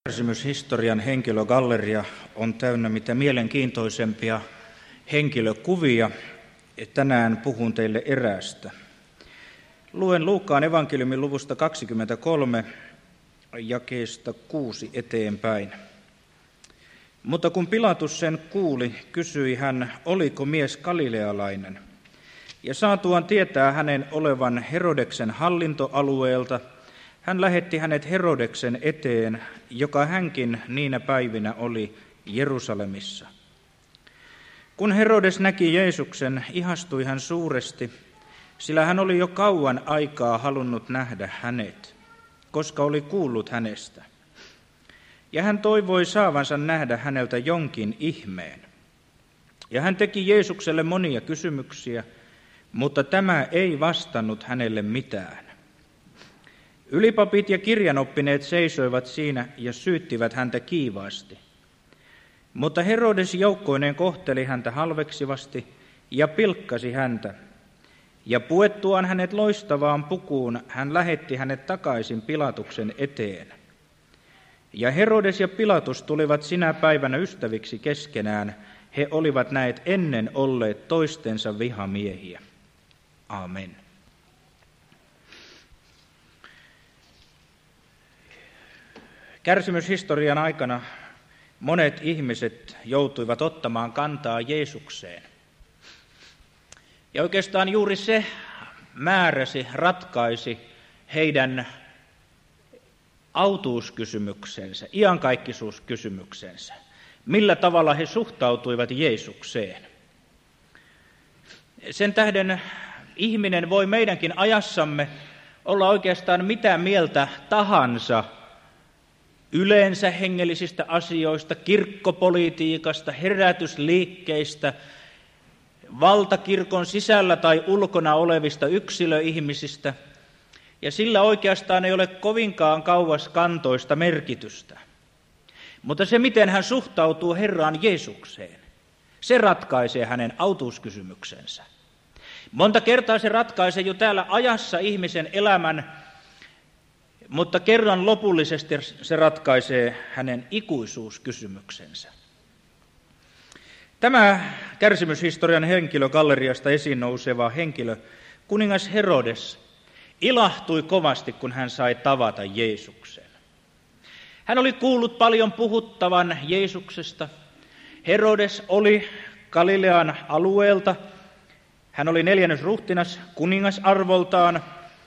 Kärsimyshistorian henkilögalleria on täynnä mitä mielenkiintoisempia henkilökuvia. Tänään puhun teille eräästä. Luen Luukkaan evankeliumin luvusta 23, jakeesta 6 eteenpäin. Mutta kun Pilatus sen kuuli, kysyi hän, oliko mies galilealainen. Ja saatuaan tietää hänen olevan Herodeksen hallintoalueelta, hän lähetti hänet Herodeksen eteen, joka hänkin niinä päivinä oli Jerusalemissa. Kun Herodes näki Jeesuksen, ihastui hän suuresti, sillä hän oli jo kauan aikaa halunnut nähdä hänet, koska oli kuullut hänestä. Ja hän toivoi saavansa nähdä häneltä jonkin ihmeen. Ja hän teki Jeesukselle monia kysymyksiä, mutta tämä ei vastannut hänelle mitään. Ylipapit ja kirjanoppineet seisoivat siinä ja syyttivät häntä kiivaasti. Mutta Herodes joukkoineen kohteli häntä halveksivasti ja pilkkasi häntä. Ja puettuaan hänet loistavaan pukuun, hän lähetti hänet takaisin Pilatuksen eteen. Ja Herodes ja Pilatus tulivat sinä päivänä ystäviksi keskenään. He olivat näet ennen olleet toistensa vihamiehiä. Amen. Kärsimyshistorian aikana monet ihmiset joutuivat ottamaan kantaa Jeesukseen. Ja oikeastaan juuri se ratkaisi heidän autuuskysymyksensä, iankaikkisuuskysymyksensä. Millä tavalla he suhtautuivat Jeesukseen. Sen tähden ihminen voi meidänkin ajassamme olla oikeastaan mitä mieltä tahansa yleensä hengellisistä asioista, kirkkopolitiikasta, herätysliikkeistä, valtakirkon sisällä tai ulkona olevista yksilöihmisistä, ja sillä oikeastaan ei ole kovinkaan kauaskantoista merkitystä. Mutta se, miten hän suhtautuu Herraan Jeesukseen, se ratkaisee hänen autuuskysymyksensä. Monta kertaa se ratkaisee jo täällä ajassa ihmisen elämän, mutta kerran lopullisesti se ratkaisee hänen ikuisuuskysymyksensä. Tämä kärsimyshistorian henkilögalleriasta esiin nouseva henkilö, kuningas Herodes, ilahtui kovasti, kun hän sai tavata Jeesuksen. Hän oli kuullut paljon puhuttavan Jeesuksesta. Herodes oli Galilean alueelta. Hän oli 4. ruhtinas kuningasarvoltaan.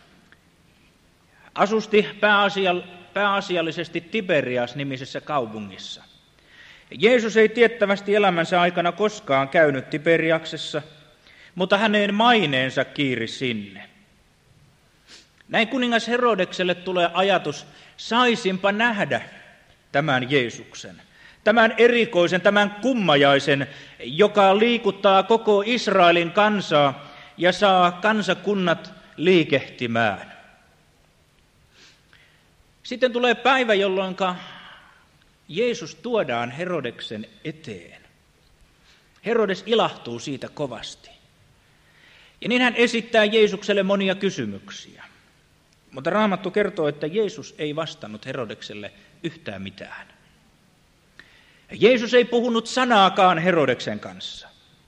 Asusti pääasiallisesti Tiberias-nimisessä kaupungissa. Jeesus ei tiettävästi elämänsä aikana koskaan käynyt Tiberiaksessa, mutta hänen maineensa kiiri sinne. Näin kuningas Herodekselle tulee ajatus, saisinpa nähdä tämän Jeesuksen, tämän erikoisen, tämän kummajaisen, joka liikuttaa koko Israelin kansaa ja saa kansakunnat liikehtimään. Sitten tulee päivä, jolloin Jeesus tuodaan Herodeksen eteen. Herodes ilahtuu siitä kovasti. Ja niin hän esittää Jeesukselle monia kysymyksiä. Mutta Raamattu kertoo, että Jeesus ei vastannut Herodekselle yhtään mitään. Jeesus ei puhunut sanaakaan Herodeksen kanssa.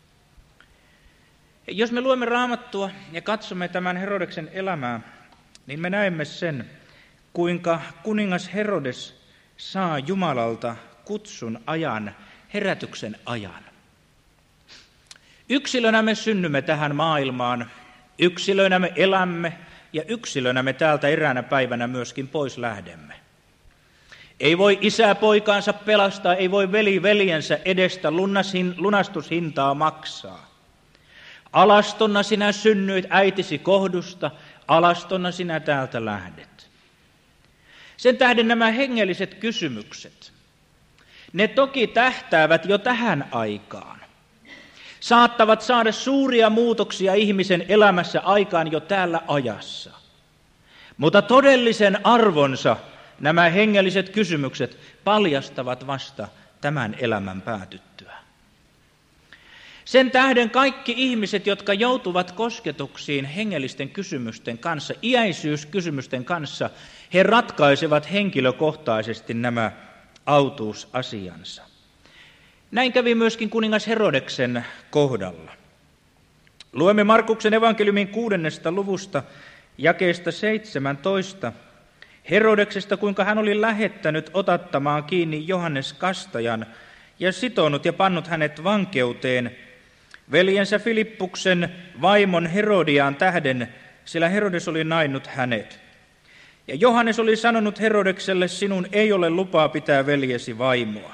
Jos me luemme Raamattua ja katsomme tämän Herodeksen elämää, niin me näemme sen, kuinka kuningas Herodes saa Jumalalta kutsun ajan, herätyksen ajan. Yksilönä me synnymme tähän maailmaan, yksilönä me elämme ja yksilönä me täältä eräänä päivänä myöskin pois lähdemme. Ei voi isä poikaansa pelastaa, ei voi veli veljensä edestä lunastushintaa maksaa. Alastonna sinä synnyit äitisi kohdusta, alastonna sinä täältä lähdet. Sen tähden nämä hengelliset kysymykset, ne toki tähtäävät jo tähän aikaan. Saattavat saada suuria muutoksia ihmisen elämässä aikaan jo täällä ajassa. Mutta todellisen arvonsa nämä hengelliset kysymykset paljastavat vasta tämän elämän päätyttyä. Sen tähden kaikki ihmiset, jotka joutuvat kosketuksiin hengellisten kysymysten kanssa, iäisyyskysymysten kanssa, he ratkaisevat henkilökohtaisesti nämä autuusasiansa. Näin kävi myöskin kuningas Herodeksen kohdalla. Luemme Markuksen evankeliumin 6. luvusta jakeesta 17 Herodeksesta, kuinka hän oli lähettänyt otattamaan kiinni Johannes Kastajan ja sitonut ja pannut hänet vankeuteen veljensä Filippuksen vaimon Herodiaan tähden, sillä Herodes oli nainnut hänet. Ja Johannes oli sanonut Herodekselle, sinun ei ole lupaa pitää veljesi vaimoa.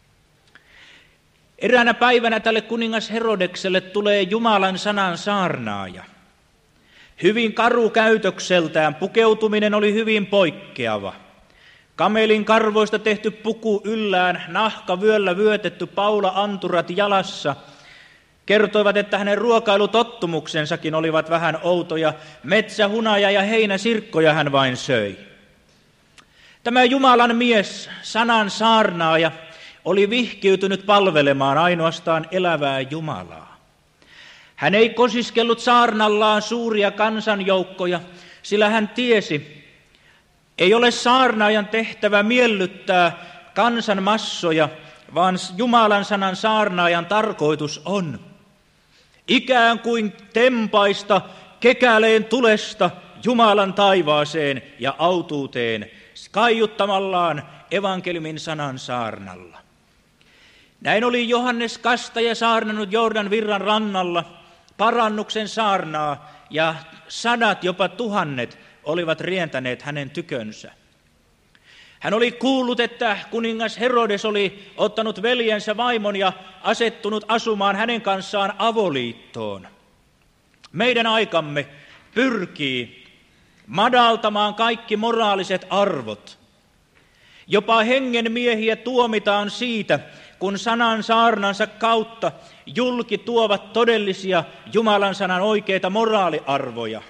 Eräänä päivänä tälle kuningas Herodekselle tulee Jumalan sanan saarnaaja. Hyvin karukäytökseltään, pukeutuminen oli hyvin poikkeava. Kamelin karvoista tehty puku yllään, nahka vyöllä vyötetty, paula-anturat jalassa, kertoivat, että hänen ruokailutottumuksensakin olivat vähän outoja. Metsähunaja ja heinäsirkkoja hän vain söi. Tämä Jumalan mies, sanan saarnaaja, oli vihkiytynyt palvelemaan ainoastaan elävää Jumalaa. Hän ei kosiskellut saarnallaan suuria kansanjoukkoja, sillä hän tiesi, ei ole saarnaajan tehtävä miellyttää kansan massoja, vaan Jumalan sanan saarnaajan tarkoitus on ikään kuin tempaista kekäleen tulesta Jumalan taivaaseen ja autuuteen kaiuttamallaan evankeliumin sanan saarnalla. Näin oli Johannes Kastaja saarnannut Jordan virran rannalla parannuksen saarnaa, ja sadat, jopa tuhannet, olivat rientäneet hänen tykönsä. Hän oli kuullut, että kuningas Herodes oli ottanut veljensä vaimon ja asettunut asumaan hänen kanssaan avoliittoon. Meidän aikamme pyrkii madaltamaan kaikki moraaliset arvot. Jopa hengenmiehiä tuomitaan siitä, kun sanan saarnansa kautta julki tuovat todellisia Jumalan sanan oikeita moraaliarvoja.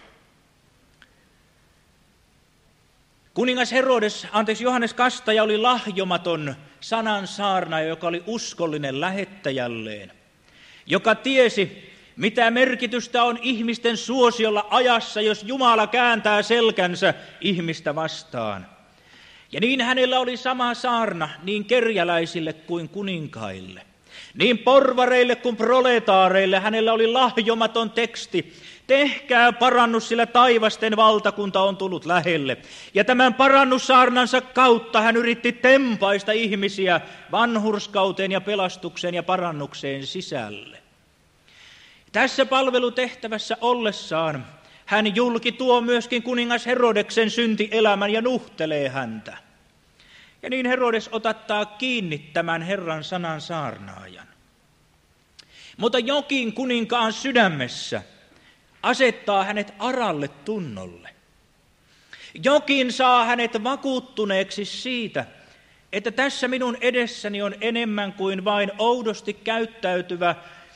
Kuningas Johannes Kastaja oli lahjomaton sanan saarnaaja, joka oli uskollinen lähettäjälleen, joka tiesi, mitä merkitystä on ihmisten suosiolla ajassa, jos Jumala kääntää selkänsä ihmistä vastaan. Ja niin hänellä oli sama saarna niin kerjäläisille kuin kuninkaille. Niin porvareille kuin proletaareille hänellä oli lahjomaton teksti. Tehkää parannus, sillä taivasten valtakunta on tullut lähelle. Ja tämän parannussaarnansa kautta hän yritti tempaista ihmisiä vanhurskauteen ja pelastukseen ja parannukseen sisälle. Tässä palvelutehtävässä ollessaan hän julki tuo myöskin kuningas Herodeksen syntielämän ja nuhtelee häntä. Ja niin Herodes otattaa kiinni tämän Herran sanan saarnaajan. Mutta jokin kuninkaan sydämessä asettaa hänet aralle tunnolle. Jokin saa hänet vakuuttuneeksi siitä, että tässä minun edessäni on enemmän kuin vain oudosti käyttäytyvä,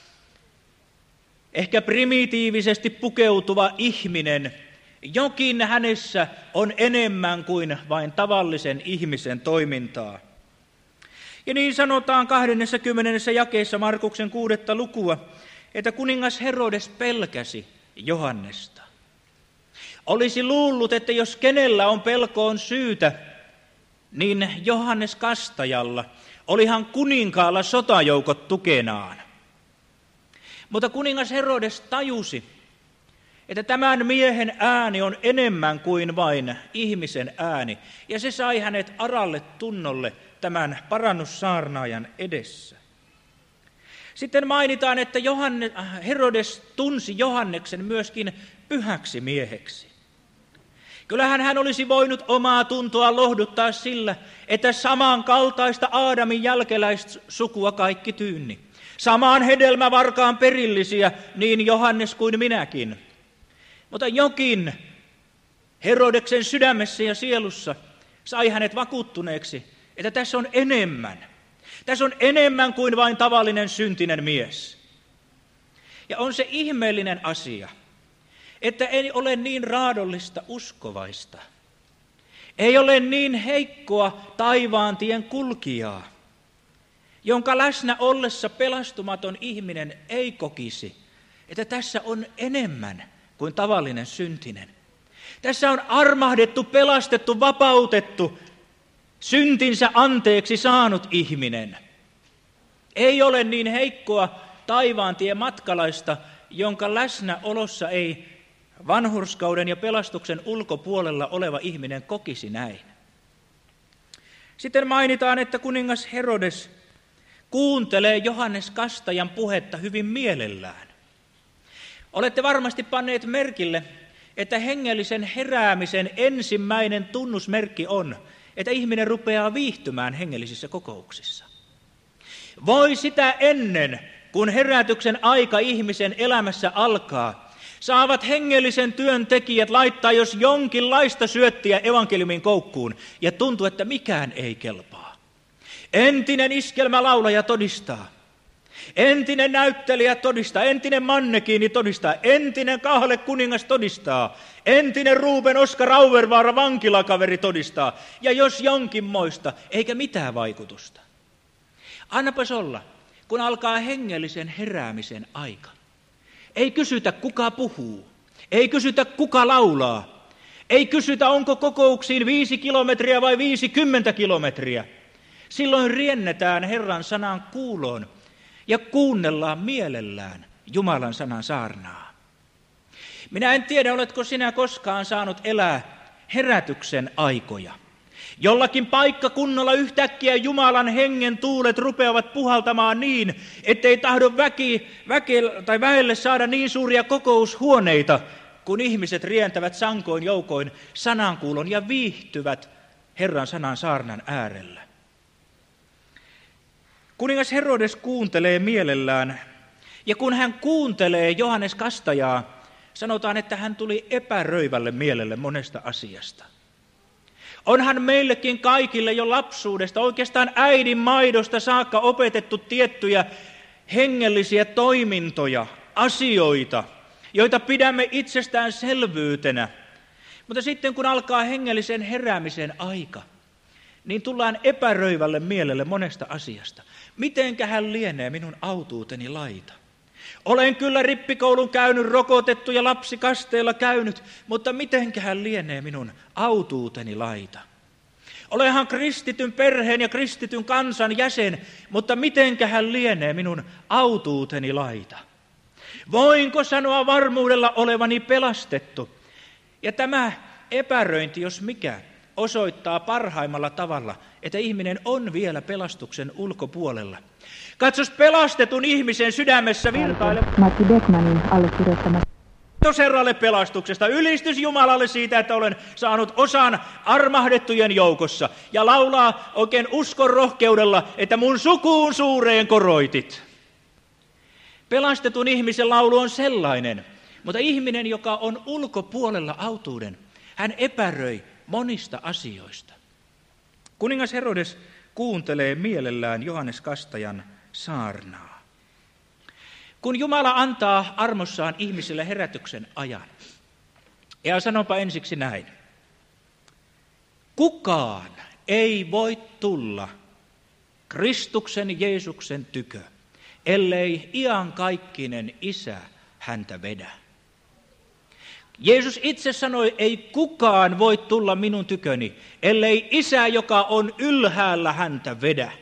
ehkä primitiivisesti pukeutuva ihminen. Jokin hänessä on enemmän kuin vain tavallisen ihmisen toimintaa. Ja niin sanotaan 20. jakeessa Markuksen 6. lukua, että kuningas Herodes pelkäsi Johannesta. Olisi luullut, että jos kenellä on pelkoon syytä, niin Johannes Kastajalla, olihan kuninkaalla sotajoukot tukenaan. Mutta kuningas Herodes tajusi, että tämän miehen ääni on enemmän kuin vain ihmisen ääni, ja se sai hänet aralle tunnolle tämän parannussaarnaajan edessä. Sitten mainitaan, että Herodes tunsi Johanneksen myöskin pyhäksi mieheksi. Kyllähän hän olisi voinut omaa tuntoa lohduttaa sillä, että samankaltaista Aadamin jälkeläissukua kaikki tyynni. Samaan hedelmävarkaan perillisiä niin Johannes kuin minäkin. Mutta jokin Herodeksen sydämessä ja sielussa sai hänet vakuuttuneeksi, että tässä on enemmän. Tässä on enemmän kuin vain tavallinen syntinen mies. Ja on se ihmeellinen asia, että ei ole niin raadollista uskovaista. Ei ole niin heikkoa taivaan tien kulkijaa, jonka läsnä ollessa pelastumaton ihminen ei kokisi, että tässä on enemmän kuin tavallinen syntinen. Tässä on armahdettu, pelastettu, vapautettu syntinsä anteeksi saanut ihminen ei ole niin heikkoa taivaantien matkalaista, jonka läsnäolossa ei vanhurskauden ja pelastuksen ulkopuolella oleva ihminen kokisi näin. Sitten mainitaan, että kuningas Herodes kuuntelee Johannes Kastajan puhetta hyvin mielellään. Olette varmasti panneet merkille, että hengellisen heräämisen ensimmäinen tunnusmerkki on, että ihminen rupeaa viihtymään hengellisissä kokouksissa. Voi sitä ennen, kun herätyksen aika ihmisen elämässä alkaa, saavat hengellisen työn tekijät laittaa jos jonkinlaista syöttiä evankeliumin koukkuun ja tuntuu, että mikään ei kelpaa. Entinen iskelmälaulaja todistaa, entinen näyttelijä todistaa, entinen mannekiini todistaa, entinen kahlekuningas todistaa, entinen Ruben Oskar Auervaara vankilakaveri todistaa, ja jos jonkinmoista, eikä mitään vaikutusta. Annapas olla, kun alkaa hengellisen heräämisen aika. Ei kysytä, kuka puhuu, ei kysytä, kuka laulaa, ei kysytä, onko kokouksiin 5 kilometriä vai 50 kilometriä. Silloin riennetään Herran sanan kuuloon ja kuunnellaan mielellään Jumalan sanan saarnaa. Minä en tiedä, oletko sinä koskaan saanut elää herätyksen aikoja. Jollakin paikkakunnalla yhtäkkiä Jumalan hengen tuulet rupeavat puhaltamaan niin, ettei tahdo väelle saada niin suuria kokoushuoneita, kun ihmiset rientävät sankoin joukoin sanankuulon ja viihtyvät Herran sanan saarnan äärellä. Kuningas Herodes kuuntelee mielellään, ja kun hän kuuntelee Johannes Kastajaa, sanotaan, että hän tuli epäröivälle mielelle monesta asiasta. Onhan meillekin kaikille jo lapsuudesta, oikeastaan äidin maidosta saakka opetettu tiettyjä hengellisiä toimintoja, asioita, joita pidämme itsestäänselvyytenä. Mutta sitten kun alkaa hengellisen heräämisen aika, niin tullaan epäröivälle mielelle monesta asiasta. Mitenkähän lienee minun autuuteni laita? Olen kyllä rippikoulun käynyt, rokotettu ja lapsikasteella käynyt, mutta mitenkähän lienee minun autuuteni laita? Olenhan kristityn perheen ja kristityn kansan jäsen, mutta mitenkähän lienee minun autuuteni laita? Voinko sanoa varmuudella olevani pelastettu? Ja tämä epäröinti, jos mikä, osoittaa parhaimmalla tavalla, että ihminen on vielä pelastuksen ulkopuolella. Katsos pelastetun ihmisen sydämessä virtaileva Matti Beckmanin allekirjoittama. Kiitos Herralle pelastuksesta, ylistys Jumalalle siitä, että olen saanut osan armahdettujen joukossa, ja laulaa oikein uskon rohkeudella, että mun sukuun suureen koroitit. Pelastetun ihmisen laulu on sellainen, mutta ihminen, joka on ulkopuolella autuuden, hän epäröi monista asioista. Kuningas Herodes kuuntelee mielellään Johannes Kastajan saarnaa. Kun Jumala antaa armossaan ihmisille herätyksen ajan, ja sanonpa ensiksi näin, kukaan ei voi tulla Kristuksen Jeesuksen tykö, ellei iankaikkinen Isä häntä vedä. Jeesus itse sanoi, ei kukaan voi tulla minun tyköni, ellei Isä, joka on ylhäällä, häntä vedä.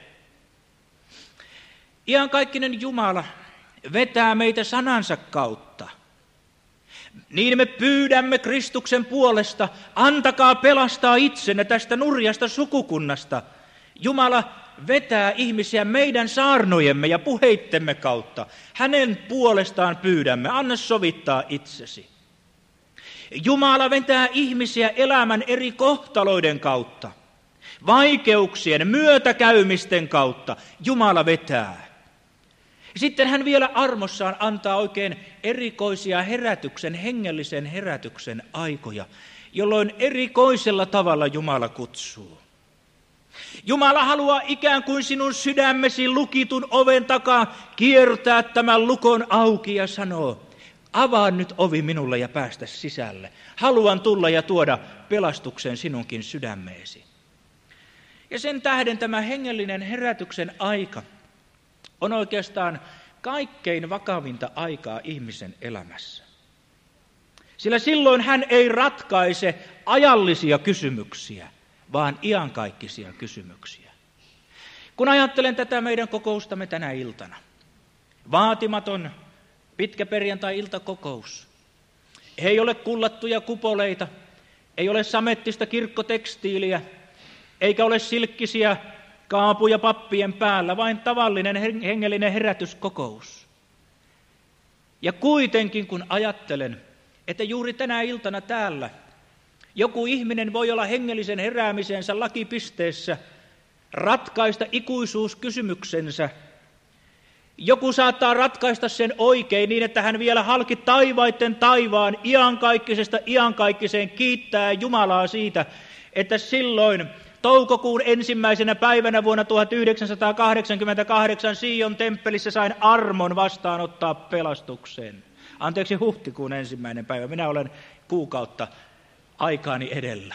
Iankaikkinen Jumala vetää meitä sanansa kautta. Niin me pyydämme Kristuksen puolesta, antakaa pelastaa itsenne tästä nurjasta sukukunnasta. Jumala vetää ihmisiä meidän saarnojemme ja puheittemme kautta. Hänen puolestaan pyydämme, anna sovittaa itsesi. Jumala vetää ihmisiä elämän eri kohtaloiden kautta, vaikeuksien, myötäkäymisten kautta. Jumala vetää. Sitten hän vielä armossaan antaa oikein erikoisia hengellisen herätyksen aikoja, jolloin erikoisella tavalla Jumala kutsuu. Jumala haluaa ikään kuin sinun sydämesi lukitun oven takaa kiertää tämän lukon auki ja sanoo, avaa nyt ovi minulle ja päästä sisälle. Haluan tulla ja tuoda pelastuksen sinunkin sydämeesi. Ja sen tähden tämä hengellinen herätyksen aika on oikeastaan kaikkein vakavinta aikaa ihmisen elämässä. Sillä silloin hän ei ratkaise ajallisia kysymyksiä, vaan iankaikkisia kysymyksiä. Kun ajattelen tätä meidän kokoustamme tänä iltana, vaatimaton pitkä perjantai-iltakokous, ei ole kullattuja kupoleita, ei ole samettista kirkkotekstiiliä, eikä ole silkkisiä kaapuja pappien päällä, vain tavallinen hengellinen herätyskokous. Ja kuitenkin kun ajattelen, että juuri tänä iltana täällä joku ihminen voi olla hengellisen heräämisensä lakipisteessä, ratkaista ikuisuuskysymyksensä. Joku saattaa ratkaista sen oikein niin, että hän vielä halki taivaitten taivaan iankaikkisesta iankaikkiseen kiittää Jumalaa siitä, että silloin toukokuun 1. päivänä vuonna 1988 Sion temppelissä sain armon vastaanottaa pelastuksen. Anteeksi, huhtikuun 1. päivä. Minä olen kuukautta aikaani edellä.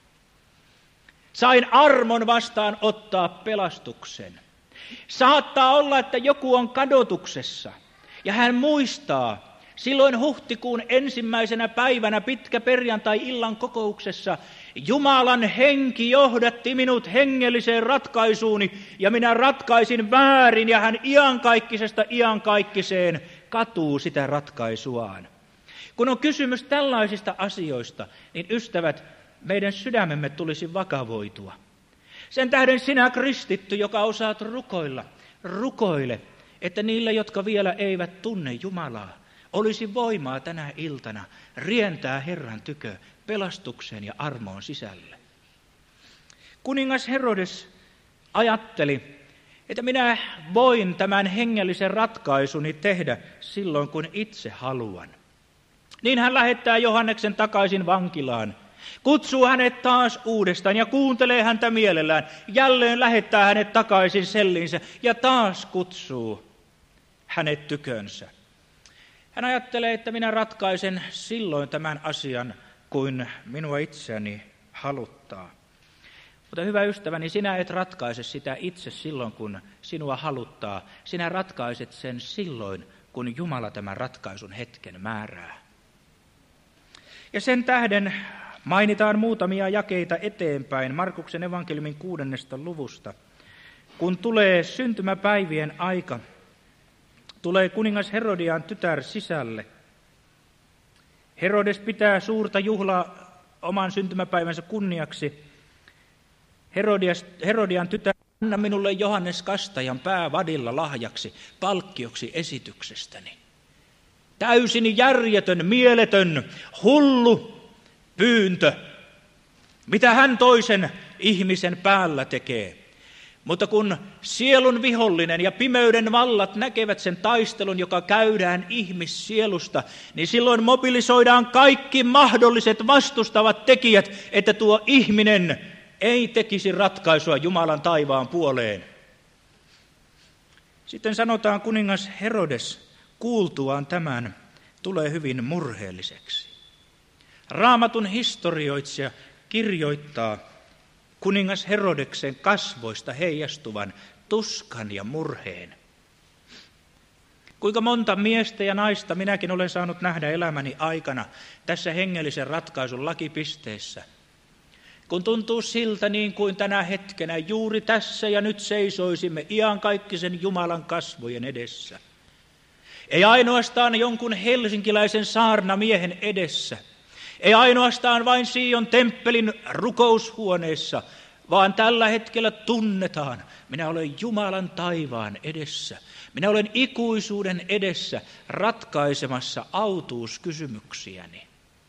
Sain armon vastaanottaa pelastuksen. Saattaa olla, että joku on kadotuksessa ja hän muistaa silloin huhtikuun 1. päivänä pitkä perjantai-illan kokouksessa Jumalan henki johdatti minut hengelliseen ratkaisuuni ja minä ratkaisin väärin ja hän iankaikkisesta iankaikkiseen katuu sitä ratkaisuaan. Kun on kysymys tällaisista asioista, niin ystävät, meidän sydämemme tulisi vakavoitua. Sen tähden sinä kristitty, joka osaat rukoilla, rukoile, että niillä, jotka vielä eivät tunne Jumalaa, olisi voimaa tänä iltana rientää Herran tykö pelastukseen ja armoon sisälle. Kuningas Herodes ajatteli, että minä voin tämän hengellisen ratkaisuni tehdä silloin, kun itse haluan. Niin hän lähettää Johanneksen takaisin vankilaan, kutsuu hänet taas uudestaan ja kuuntelee häntä mielellään. Jälleen lähettää hänet takaisin selliinsä ja taas kutsuu hänet tykönsä. Hän ajattelee, että minä ratkaisen silloin tämän asian, kuin minua itseäni haluttaa. Mutta hyvä ystäväni, sinä et ratkaise sitä itse silloin, kun sinua haluttaa. Sinä ratkaiset sen silloin, kun Jumala tämän ratkaisun hetken määrää. Ja sen tähden mainitaan muutamia jakeita eteenpäin Markuksen evankeliumin 6. luvusta. Kun tulee syntymäpäivien aika, tulee kuningas Herodian tytär sisälle. Herodes pitää suurta juhlaa oman syntymäpäivänsä kunniaksi. Herodian tytär, anna minulle Johannes Kastajan pää vadilla lahjaksi, palkkioksi esityksestäni. Täysin järjetön, mieletön, hullu pyyntö, mitä hän toisen ihmisen päällä tekee. Mutta kun sielun vihollinen ja pimeyden vallat näkevät sen taistelun, joka käydään ihmissielusta, niin silloin mobilisoidaan kaikki mahdolliset vastustavat tekijät, että tuo ihminen ei tekisi ratkaisua Jumalan taivaan puoleen. Sitten sanotaan, kuningas Herodes kuultuaan tämän tulee hyvin murheelliseksi. Raamatun historioitsija kirjoittaa kuningas Herodeksen kasvoista heijastuvan tuskan ja murheen. Kuinka monta miestä ja naista minäkin olen saanut nähdä elämäni aikana tässä hengellisen ratkaisun lakipisteessä. Kun tuntuu siltä niin kuin tänä hetkenä juuri tässä ja nyt seisoisimme iankaikkisen Jumalan kasvojen edessä. Ei ainoastaan jonkun helsinkiläisen saarnamiehen edessä. Ei ainoastaan vain Sion temppelin rukoushuoneessa, vaan tällä hetkellä tunnetaan, minä olen Jumalan taivaan edessä. Minä olen ikuisuuden edessä ratkaisemassa autuuskysymyksiäni.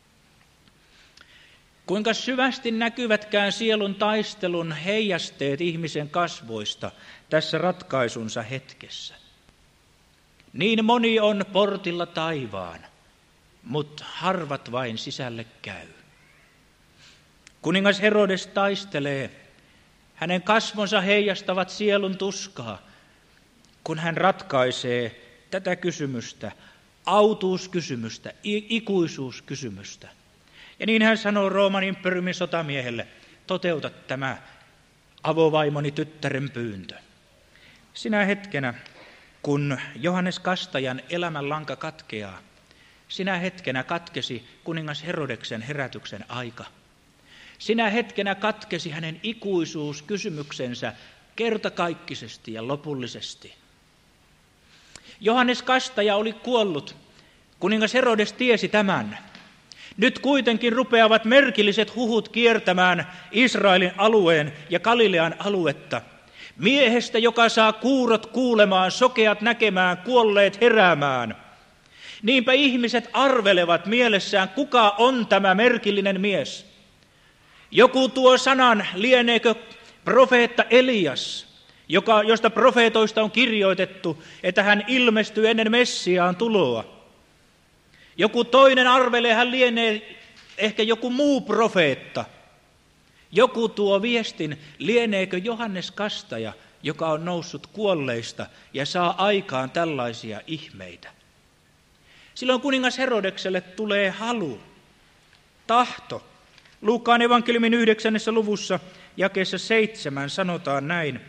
Kuinka syvästi näkyvätkään sielun taistelun heijasteet ihmisen kasvoista tässä ratkaisunsa hetkessä. Niin moni on portilla taivaan, mutta harvat vain sisälle käy. Kuningas Herodes taistelee. Hänen kasvonsa heijastavat sielun tuskaa, kun hän ratkaisee tätä kysymystä, autuuskysymystä, ikuisuuskysymystä. Ja niin hän sanoo Rooman imperiumin sotamiehelle, toteuta tämä avovaimoni tyttären pyyntö. Sinä hetkenä, kun Johannes Kastajan elämänlanka katkeaa, sinä hetkenä katkesi kuningas Herodeksen herätyksen aika. Sinä hetkenä katkesi hänen ikuisuuskysymyksensä kertakaikkisesti ja lopullisesti. Johannes Kastaja oli kuollut. Kuningas Herodes tiesi tämän. Nyt kuitenkin rupeavat merkilliset huhut kiertämään Israelin alueen ja Galilean aluetta. Miehestä, joka saa kuurot kuulemaan, sokeat näkemään, kuolleet heräämään. Niinpä ihmiset arvelevat mielessään, kuka on tämä merkillinen mies. Joku tuo sanan, lieneekö profeetta Elias, josta profeetoista on kirjoitettu, että hän ilmestyy ennen Messiaan tuloa. Joku toinen arvelee, hän lienee ehkä joku muu profeetta. Joku tuo viestin, lieneekö Johannes Kastaja, joka on noussut kuolleista ja saa aikaan tällaisia ihmeitä. Silloin kuningas Herodekselle tulee halu, tahto. Luukkaan evankeliumin 9. luvussa jakeessa 7 sanotaan näin.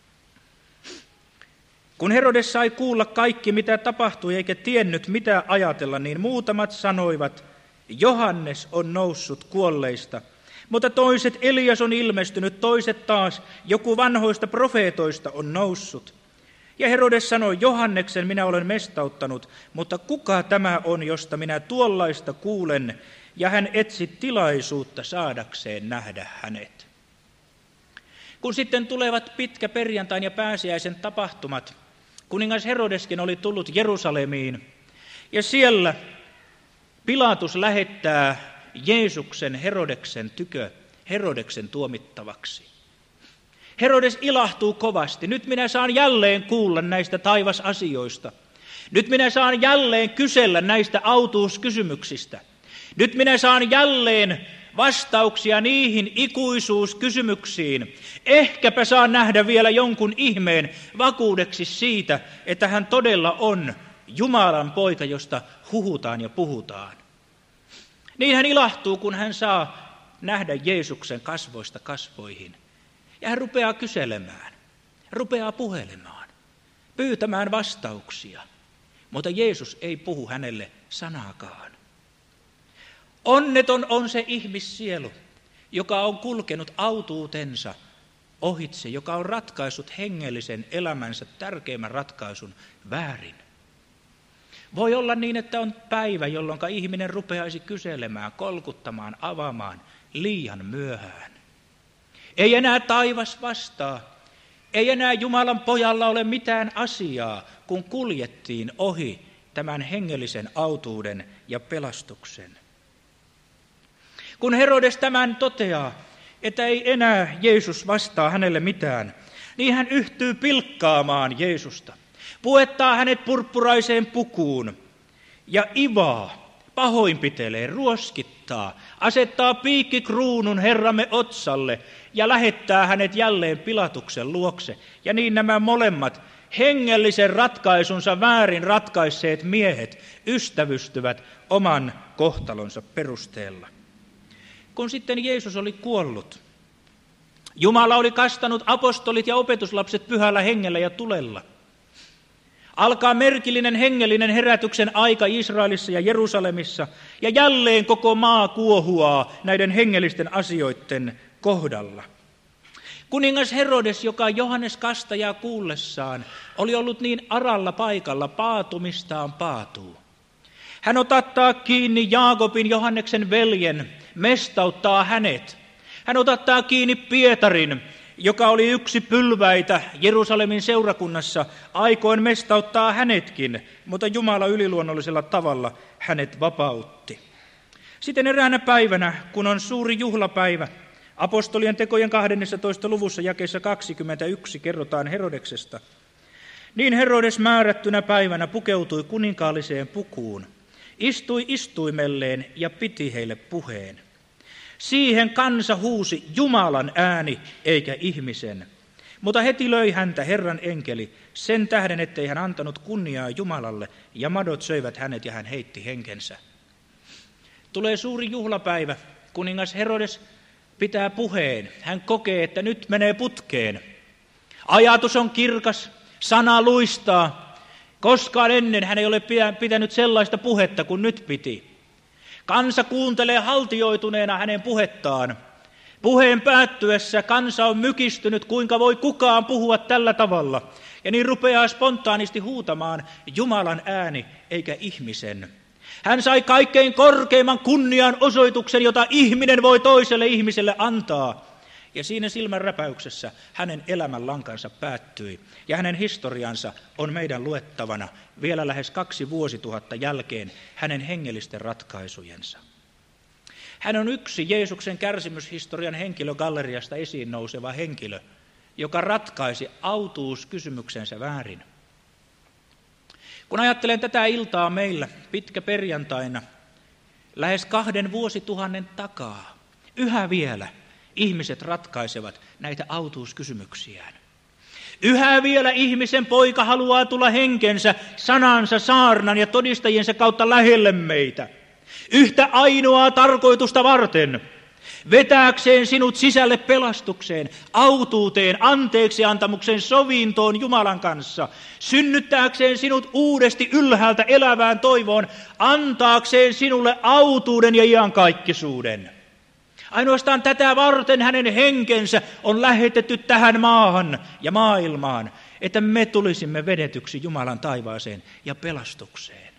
Kun Herodes sai kuulla kaikki, mitä tapahtui, eikä tiennyt, mitä ajatella, niin muutamat sanoivat, Johannes on noussut kuolleista. Mutta toiset, Elias on ilmestynyt, toiset taas, joku vanhoista profeetoista on noussut. Ja Herodes sanoi, Johanneksen minä olen mestauttanut, mutta kuka tämä on, josta minä tuollaista kuulen? Ja hän etsi tilaisuutta saadakseen nähdä hänet. Kun sitten tulevat pitkäperjantain ja pääsiäisen tapahtumat, kuningas Herodeskin oli tullut Jerusalemiin, ja siellä Pilatus lähettää Jeesuksen Herodeksen tykö, Herodeksen tuomittavaksi. Herodes ilahtuu kovasti. Nyt minä saan jälleen kuulla näistä taivasasioista. Nyt minä saan jälleen kysellä näistä autuuskysymyksistä. Nyt minä saan jälleen vastauksia niihin ikuisuuskysymyksiin. Ehkäpä saan nähdä vielä jonkun ihmeen vakuudeksi siitä, että hän todella on Jumalan poika, josta huhutaan ja puhutaan. Niin hän ilahtuu, kun hän saa nähdä Jeesuksen kasvoista kasvoihin. Ja hän rupeaa kyselemään, rupeaa puhelemaan, pyytämään vastauksia. Mutta Jeesus ei puhu hänelle sanaakaan. Onneton on se ihmissielu, joka on kulkenut autuutensa ohitse, joka on ratkaissut hengellisen elämänsä tärkeimmän ratkaisun väärin. Voi olla niin, että on päivä, jolloin ihminen rupeaisi kyselemään, kolkuttamaan, avaamaan liian myöhään. Ei enää taivas vastaa, ei enää Jumalan pojalla ole mitään asiaa, kun kuljettiin ohi tämän hengellisen autuuden ja pelastuksen. Kun Herodes tämän toteaa, että ei enää Jeesus vastaa hänelle mitään, niin hän yhtyy pilkkaamaan Jeesusta. Puettaa hänet purppuraiseen pukuun ja ivaa, pahoinpitelee, ruoskittaa, asettaa piikkikruunun Herramme otsalle ja lähettää hänet jälleen Pilatuksen luokse. Ja niin nämä molemmat hengellisen ratkaisunsa väärin ratkaisseet miehet ystävystyvät oman kohtalonsa perusteella. Kun sitten Jeesus oli kuollut, Jumala oli kastanut apostolit ja opetuslapset pyhällä hengellä ja tulella. Alkaa merkillinen hengellinen herätyksen aika Israelissa ja Jerusalemissa, ja jälleen koko maa kuohuaa näiden hengellisten asioiden kohdalla. Kuningas Herodes, joka Johannes Kastajaa kuullessaan oli ollut niin aralla paikalla, paatumistaan paatuu. Hän otattaa kiinni Jaakobin, Johanneksen veljen, mestauttaa hänet. Hän otattaa kiinni Pietarin, joka oli yksi pylväitä Jerusalemin seurakunnassa, aikoin mestauttaa hänetkin, mutta Jumala yliluonnollisella tavalla hänet vapautti. Sitten eräänä päivänä, kun on suuri juhlapäivä, apostolien tekojen 12. luvussa jakeessa 21 kerrotaan Herodeksesta. Niin Herodes määrättynä päivänä pukeutui kuninkaalliseen pukuun, istui istuimelleen ja piti heille puheen. Siihen kansa huusi Jumalan ääni eikä ihmisen, mutta heti löi häntä Herran enkeli sen tähden, ettei hän antanut kunniaa Jumalalle, ja madot söivät hänet ja hän heitti henkensä. Tulee suuri juhlapäivä, kuningas Herodes pitää puheen. Hän kokee, että nyt menee putkeen. Ajatus on kirkas, sana luistaa. Koskaan ennen hän ei ole pitänyt sellaista puhetta kuin nyt piti. Kansa kuuntelee haltioituneena hänen puhettaan. Puheen päättyessä kansa on mykistynyt, kuinka voi kukaan puhua tällä tavalla. Ja niin rupeaa spontaanisti huutamaan Jumalan ääni eikä ihmisen. Hän sai kaikkein korkeimman kunnian osoituksen, jota ihminen voi toiselle ihmiselle antaa. Ja siinä silmänräpäyksessä hänen elämänlankansa päättyi. Ja hänen historiansa on meidän luettavana vielä lähes 2 vuosituhatta jälkeen hänen hengellisten ratkaisujensa. Hän on yksi Jeesuksen kärsimyshistorian henkilögalleriasta esiin nouseva henkilö, joka ratkaisi autuuskysymyksensä väärin. Kun ajattelen tätä iltaa meillä pitkäperjantaina, lähes 2 vuosituhannen takaa, yhä vielä ihmiset ratkaisevat näitä autuuskysymyksiään. Yhä vielä ihmisen poika haluaa tulla henkensä, sanansa, saarnan ja todistajiensa kautta lähelle meitä. Yhtä ainoaa tarkoitusta varten, vetääkseen sinut sisälle pelastukseen, autuuteen, anteeksiantamukseen, sovintoon Jumalan kanssa, synnyttääkseen sinut uudesti ylhäältä elävään toivoon, antaakseen sinulle autuuden ja iankaikkisuuden. Ainoastaan tätä varten hänen henkensä on lähetetty tähän maahan ja maailmaan, että me tulisimme vedetyksi Jumalan taivaaseen ja pelastukseen.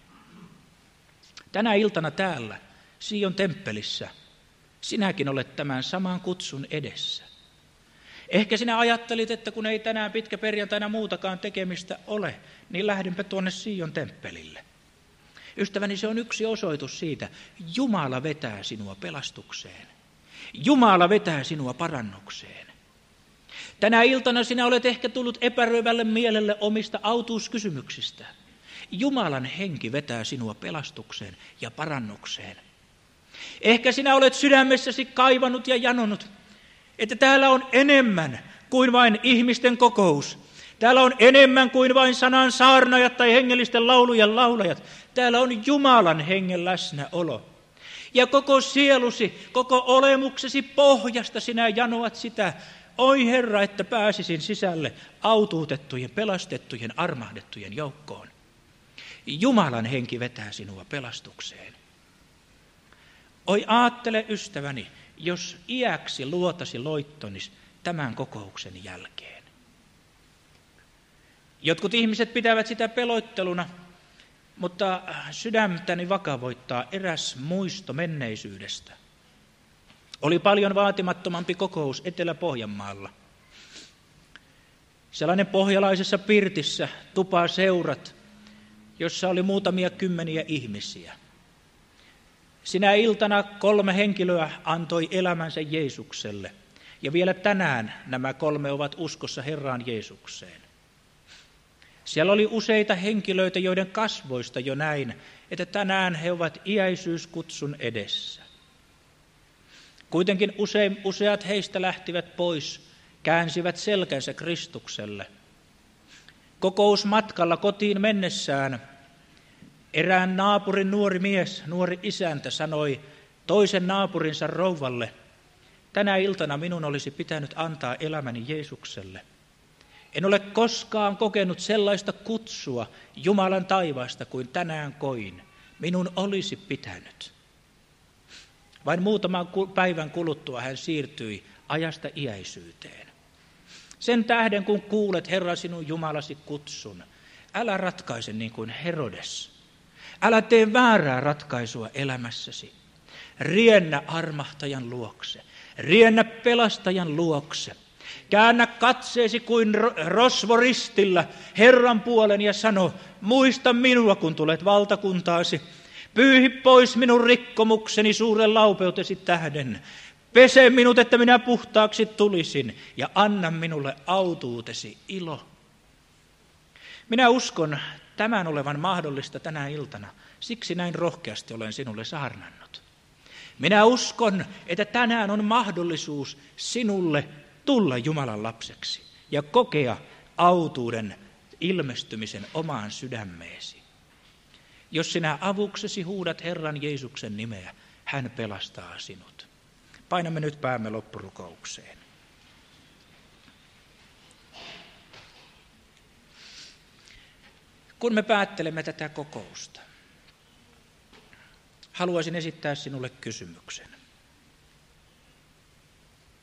Tänä iltana täällä, Sion temppelissä, sinäkin olet tämän saman kutsun edessä. Ehkä sinä ajattelit, että kun ei tänään pitkäperjantaina muutakaan tekemistä ole, niin lähdenpä tuonne Sion temppelille. Ystäväni, se on yksi osoitus siitä, Jumala vetää sinua pelastukseen. Jumala vetää sinua parannukseen. Tänä iltana sinä olet ehkä tullut epäröivälle mielelle omista autuuskysymyksistä. Jumalan henki vetää sinua pelastukseen ja parannukseen. Ehkä sinä olet sydämessäsi kaivannut ja janonut, että täällä on enemmän kuin vain ihmisten kokous. Täällä on enemmän kuin vain sanan saarnajat tai hengellisten laulujen laulajat. Täällä on Jumalan hengen läsnäolo. Ja koko sielusi, koko olemuksesi pohjasta sinä janoat sitä. Oi Herra, että pääsisin sisälle autuutettujen, pelastettujen, armahdettujen joukkoon. Jumalan henki vetää sinua pelastukseen. Oi aattele, ystäväni, jos iäksi luotasi loittonis tämän kokouksen jälkeen. Jotkut ihmiset pitävät sitä pelotteluna, mutta sydämtäni vakavoittaa eräs muisto menneisyydestä. Oli paljon vaatimattomampi kokous Etelä-Pohjanmaalla. Sellainen pohjalaisessa pirtissä tupaseurat, jossa oli muutamia kymmeniä ihmisiä. Sinä iltana 3 henkilöä antoi elämänsä Jeesukselle, ja vielä tänään nämä 3 ovat uskossa Herraan Jeesukseen. Siellä oli useita henkilöitä, joiden kasvoista jo näin, että tänään he ovat iäisyyskutsun edessä. Kuitenkin useat heistä lähtivät pois, käänsivät selkänsä Kristukselle. Kokousmatkalla kotiin mennessään erään naapurin nuori mies, nuori isäntä sanoi toisen naapurinsa rouvalle, tänä iltana minun olisi pitänyt antaa elämäni Jeesukselle. En ole koskaan kokenut sellaista kutsua Jumalan taivaasta kuin tänään koin. Minun olisi pitänyt. Vain muutaman päivän kuluttua hän siirtyi ajasta iäisyyteen. Sen tähden, kun kuulet Herra sinun Jumalasi kutsun, älä ratkaise niin kuin Herodes. Älä tee väärää ratkaisua elämässäsi. Riennä armahtajan luokse. Riennä pelastajan luokse. Käännä katseesi kuin rosvo ristillä Herran puolen ja sano, muista minua, kun tulet valtakuntaasi. Pyyhi pois minun rikkomukseni suuren laupeutesi tähden. Pese minut, että minä puhtaaksi tulisin, ja anna minulle autuutesi ilo. Minä uskon tämän olevan mahdollista tänä iltana, siksi näin rohkeasti olen sinulle saarnannut. Minä uskon, että tänään on mahdollisuus sinulle tulla Jumalan lapseksi ja kokea autuuden ilmestymisen omaan sydämeesi. Jos sinä avuksesi huudat Herran Jeesuksen nimeä, hän pelastaa sinut. Painamme nyt päämme loppurukoukseen. Kun me päättelemme tätä kokousta, haluaisin esittää sinulle kysymyksen.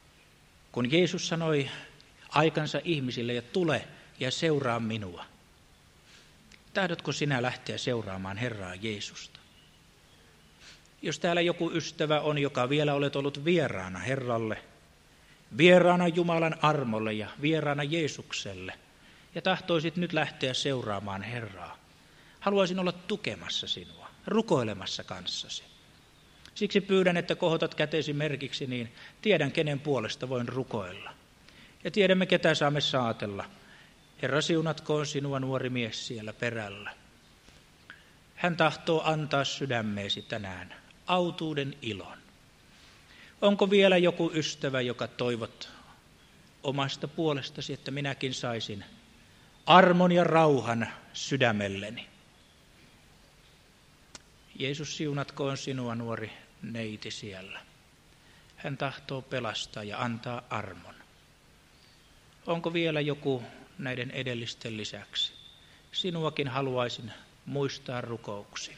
kun Jeesus sanoi aikansa ihmisille, ja tule ja seuraa minua. Tahdotko sinä lähteä seuraamaan Herraa Jeesusta? Jos täällä joku ystävä on, joka vielä olet ollut vieraana Herralle, vieraana Jumalan armolle ja vieraana Jeesukselle, ja tahtoisit nyt lähteä seuraamaan Herraa, haluaisin olla tukemassa sinua, rukoilemassa kanssasi. Siksi pyydän, että kohotat kätesi merkiksi, niin tiedän, kenen puolesta voin rukoilla. Ja tiedämme, ketä saamme saatella. Herra, siunatkoon sinua, nuori mies siellä perällä. Hän tahtoo antaa sydämeesi tänään autuuden ilon. Onko vielä joku ystävä, joka toivot omasta puolestasi, että minäkin saisin armon ja rauhan sydämelleni? Jeesus, siunatkoon sinua, nuori neiti siellä. Hän tahtoo pelastaa ja antaa armon. Onko vielä joku näiden edellisten lisäksi? Sinuakin haluaisin muistaa rukouksin.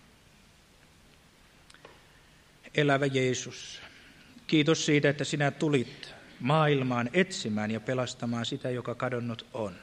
Elävä Jeesus, kiitos siitä, että sinä tulit maailmaan etsimään ja pelastamaan sitä, joka kadonnut on.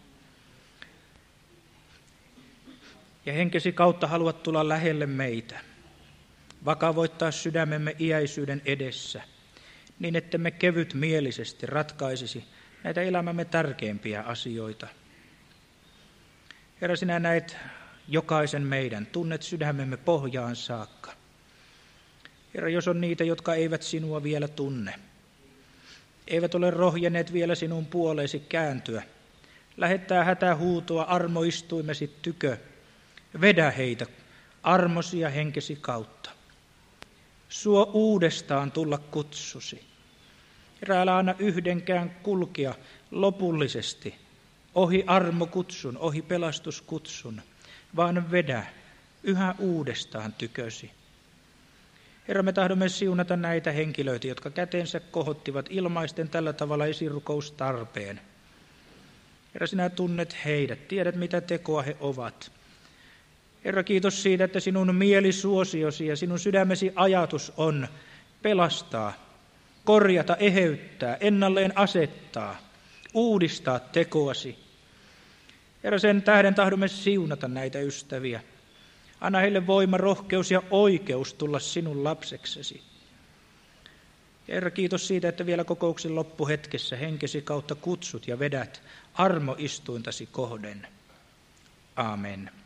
Ja henkesi kautta haluat tulla lähelle meitä, vakavoittaa sydämemme iäisyyden edessä, niin ettemme kevytmielisesti ratkaisisi näitä elämämme tärkeimpiä asioita. Herra, sinä näet jokaisen meidän, tunnet sydämemme pohjaan saakka. Herra, jos on niitä, jotka eivät sinua vielä tunne, eivät ole rohjenneet vielä sinun puoleesi kääntyä, lähettää hätähuutoa armoistuimesi tykö, vedä heitä armosi ja henkesi kautta. Suo uudestaan tulla kutsusi. Herra, älä anna yhdenkään kulkea lopullisesti ohi armokutsun, ohi pelastuskutsun, vaan vedä yhä uudestaan tykösi. Herra, me tahdomme siunata näitä henkilöitä, jotka kätensä kohottivat ilmaisten tällä tavalla esirukoustarpeen. Herra, sinä tunnet heidät, tiedät mitä tekoa he ovat. Herra, kiitos siitä, että sinun mielisuosiosi ja sinun sydämesi ajatus on pelastaa, korjata, eheyttää, ennalleen asettaa, uudistaa tekoasi. Herra, sen tähden tahdomme siunata näitä ystäviä. Anna heille voima, rohkeus ja oikeus tulla sinun lapseksesi. Herra, kiitos siitä, että vielä kokouksen loppuhetkessä henkesi kautta kutsut ja vedät armoistuintasi kohden. Aamen.